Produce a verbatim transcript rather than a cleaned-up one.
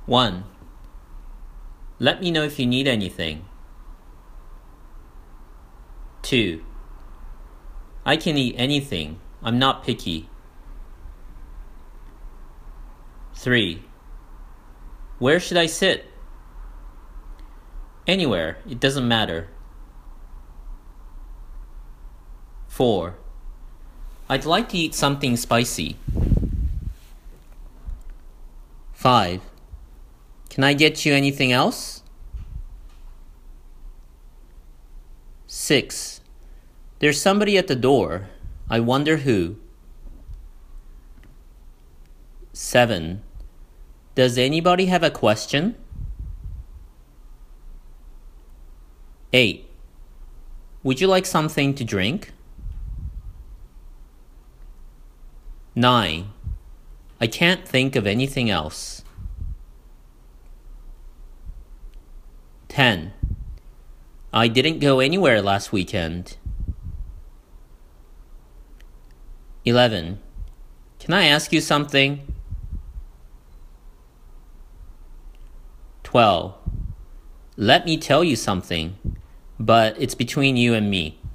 one. Let me know if you need anything. two. I can eat anything. I'm not picky. three. Where should I sit? Anywhere. It doesn't matter. four. I'd like to eat something spicy. five. Can I get you anything else? six. There's somebody at the door. I wonder who. seven. Does anybody have a question? eight. Would you like something to drink? nine. I can't think of anything else. ten. I didn't go anywhere last weekend. eleven. Can I ask you something? twelve. Let me tell you something, but it's between you and me.